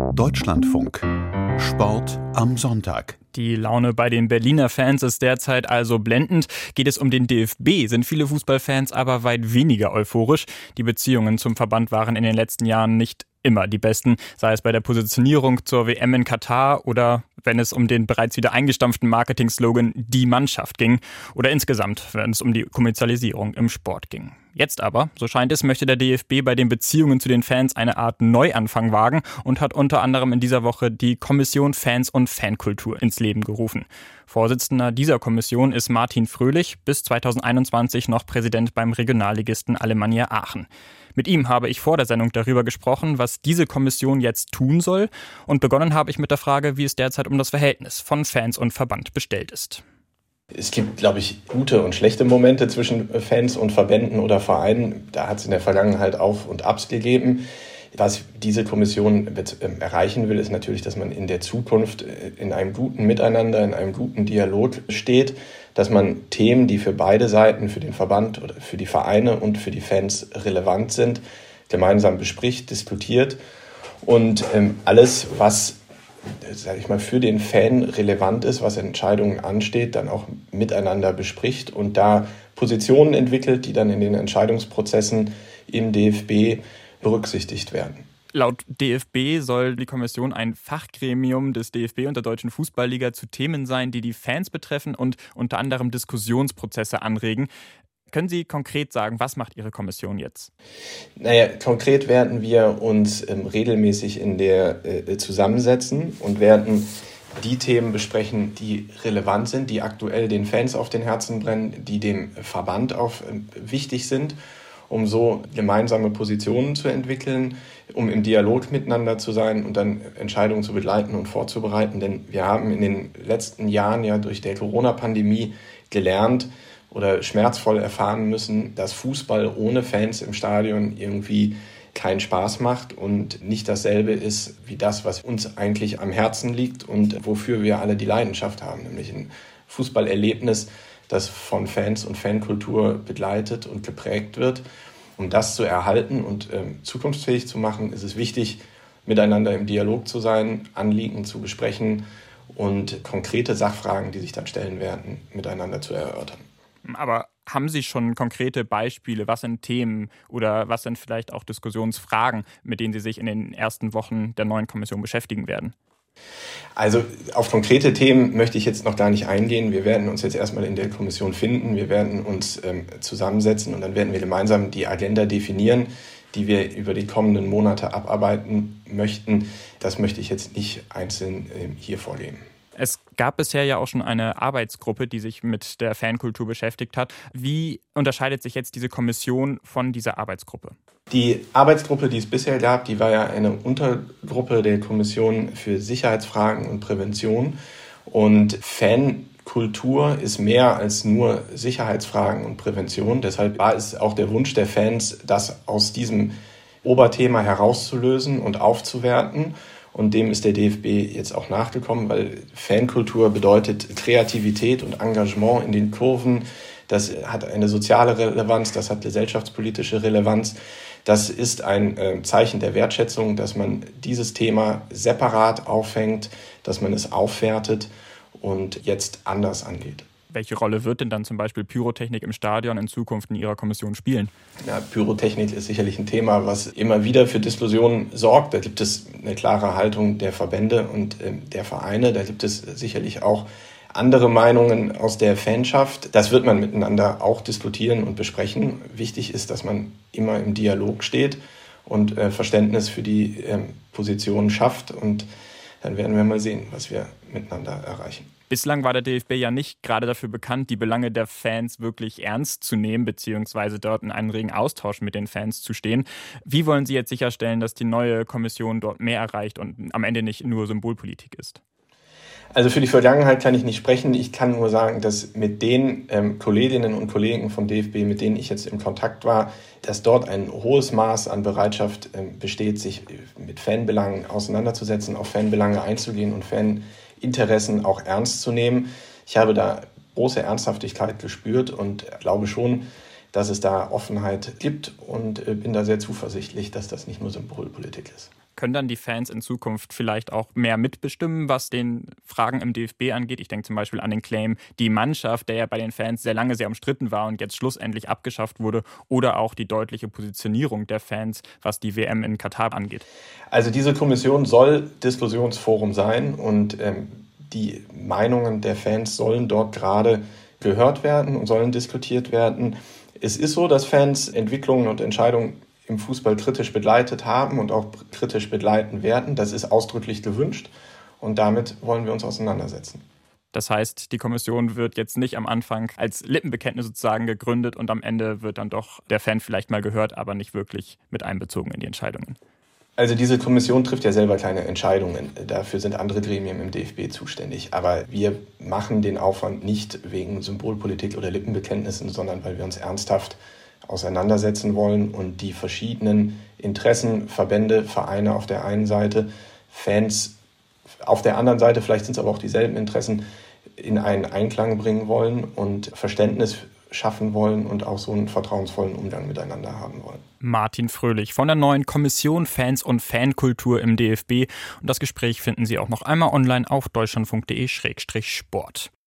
Deutschlandfunk. Sport am Sonntag. Die Laune bei den Berliner Fans ist derzeit also blendend. Geht es um den DFB, sind viele Fußballfans aber weit weniger euphorisch. Die Beziehungen zum Verband waren in den letzten Jahren nicht immer die besten, sei es bei der Positionierung zur WM in Katar oder wenn es um den bereits wieder eingestampften Marketing-Slogan „Die Mannschaft" ging oder insgesamt, wenn es um die Kommerzialisierung im Sport ging. Jetzt aber, so scheint es, möchte der DFB bei den Beziehungen zu den Fans eine Art Neuanfang wagen und hat unter anderem in dieser Woche die Kommission Fans und Fankultur ins Leben gerufen. Vorsitzender dieser Kommission ist Martin Fröhlich, bis 2021 noch Präsident beim Regionalligisten Alemannia Aachen. Mit ihm habe ich vor der Sendung darüber gesprochen, was diese Kommission jetzt tun soll, und begonnen habe ich mit der Frage, wie es derzeit um das Verhältnis von Fans und Verband bestellt ist. Es gibt, glaube ich, gute und schlechte Momente zwischen Fans und Verbänden oder Vereinen. Da hat es in der Vergangenheit Auf- und Abs gegeben. Was diese Kommission erreichen will, ist natürlich, dass man in der Zukunft in einem guten Miteinander, in einem guten Dialog steht, dass man Themen, die für beide Seiten, für den Verband oder für die Vereine und für die Fans relevant sind, gemeinsam bespricht, diskutiert und alles, was, sage ich mal, für den Fan relevant ist, was Entscheidungen ansteht, dann auch miteinander bespricht und da Positionen entwickelt, die dann in den Entscheidungsprozessen im DFB berücksichtigt werden. Laut DFB soll die Kommission ein Fachgremium des DFB und der Deutschen Fußballliga zu Themen sein, die die Fans betreffen und unter anderem Diskussionsprozesse anregen. Können Sie konkret sagen, was macht Ihre Kommission jetzt? Konkret werden wir uns regelmäßig in der zusammensetzen und werden die Themen besprechen, die relevant sind, die aktuell den Fans auf den Herzen brennen, die dem Verband wichtig sind, um so gemeinsame Positionen zu entwickeln, um im Dialog miteinander zu sein und dann Entscheidungen zu begleiten und vorzubereiten. Denn wir haben in den letzten Jahren ja durch die Corona-Pandemie gelernt oder schmerzvoll erfahren müssen, dass Fußball ohne Fans im Stadion irgendwie keinen Spaß macht und nicht dasselbe ist wie das, was uns eigentlich am Herzen liegt und wofür wir alle die Leidenschaft haben, nämlich ein Fußballerlebnis, das von Fans und Fankultur begleitet und geprägt wird. Um das zu erhalten und zukunftsfähig zu machen, ist es wichtig, miteinander im Dialog zu sein, Anliegen zu besprechen und konkrete Sachfragen, die sich dann stellen werden, miteinander zu erörtern. Aber haben Sie schon konkrete Beispiele? Was sind Themen oder was sind vielleicht auch Diskussionsfragen, mit denen Sie sich in den ersten Wochen der neuen Kommission beschäftigen werden? Also auf konkrete Themen möchte ich jetzt noch gar nicht eingehen. Wir werden uns jetzt erstmal in der Kommission finden. Wir werden uns zusammensetzen und dann werden wir gemeinsam die Agenda definieren, die wir über die kommenden Monate abarbeiten möchten. Das möchte ich jetzt nicht einzeln hier vorgeben. Es gab bisher ja auch schon eine Arbeitsgruppe, die sich mit der Fankultur beschäftigt hat. Wie unterscheidet sich jetzt diese Kommission von dieser Arbeitsgruppe? Die Arbeitsgruppe, die es bisher gab, die war ja eine Untergruppe der Kommission für Sicherheitsfragen und Prävention. Und Fankultur ist mehr als nur Sicherheitsfragen und Prävention. Deshalb war es auch der Wunsch der Fans, das aus diesem Oberthema herauszulösen und aufzuwerten. Und dem ist der DFB jetzt auch nachgekommen, weil Fankultur bedeutet Kreativität und Engagement in den Kurven. Das hat eine soziale Relevanz, das hat gesellschaftspolitische Relevanz. Das ist ein Zeichen der Wertschätzung, dass man dieses Thema separat auffängt, dass man es aufwertet und jetzt anders angeht. Welche Rolle wird denn dann zum Beispiel Pyrotechnik im Stadion in Zukunft in Ihrer Kommission spielen? Ja, Pyrotechnik ist sicherlich ein Thema, was immer wieder für Diskussionen sorgt. Da gibt es eine klare Haltung der Verbände und der Vereine. Da gibt es sicherlich auch andere Meinungen aus der Fanschaft. Das wird man miteinander auch diskutieren und besprechen. Wichtig ist, dass man immer im Dialog steht und Verständnis für die Positionen schafft. Und dann werden wir mal sehen, was wir miteinander erreichen. Bislang war der DFB ja nicht gerade dafür bekannt, die Belange der Fans wirklich ernst zu nehmen, beziehungsweise dort in einen regen Austausch mit den Fans zu stehen. Wie wollen Sie jetzt sicherstellen, dass die neue Kommission dort mehr erreicht und am Ende nicht nur Symbolpolitik ist? Also für die Vergangenheit kann ich nicht sprechen. Ich kann nur sagen, dass mit den Kolleginnen und Kollegen vom DFB, mit denen ich jetzt im Kontakt war, dass dort ein hohes Maß an Bereitschaft besteht, sich mit Fanbelangen auseinanderzusetzen, auf Fanbelange einzugehen und Faninteressen auch ernst zu nehmen. Ich habe da große Ernsthaftigkeit gespürt und glaube schon, dass es da Offenheit gibt und bin da sehr zuversichtlich, dass das nicht nur Symbolpolitik ist. Können dann die Fans in Zukunft vielleicht auch mehr mitbestimmen, was den Fragen im DFB angeht? Ich denke zum Beispiel an den Claim, die Mannschaft, der ja bei den Fans sehr lange sehr umstritten war und jetzt schlussendlich abgeschafft wurde, oder auch die deutliche Positionierung der Fans, was die WM in Katar angeht. Also diese Kommission soll Diskussionsforum sein und die Meinungen der Fans sollen dort gerade gehört werden und sollen diskutiert werden. Es ist so, dass Fans Entwicklungen und Entscheidungen im Fußball kritisch begleitet haben und auch kritisch begleiten werden. Das ist ausdrücklich gewünscht und damit wollen wir uns auseinandersetzen. Das heißt, die Kommission wird jetzt nicht am Anfang als Lippenbekenntnis sozusagen gegründet und am Ende wird dann doch der Fan vielleicht mal gehört, aber nicht wirklich mit einbezogen in die Entscheidungen. Also diese Kommission trifft ja selber keine Entscheidungen. Dafür sind andere Gremien im DFB zuständig. Aber wir machen den Aufwand nicht wegen Symbolpolitik oder Lippenbekenntnissen, sondern weil wir uns ernsthaft auseinandersetzen wollen und die verschiedenen Interessen, Verbände, Vereine auf der einen Seite, Fans auf der anderen Seite, vielleicht sind es aber auch dieselben Interessen, in einen Einklang bringen wollen und Verständnis schaffen wollen und auch so einen vertrauensvollen Umgang miteinander haben wollen. Martin Fröhlich von der neuen Kommission Fans und Fankultur im DFB. Und das Gespräch finden Sie auch noch einmal online auf deutschlandfunk.de/sport.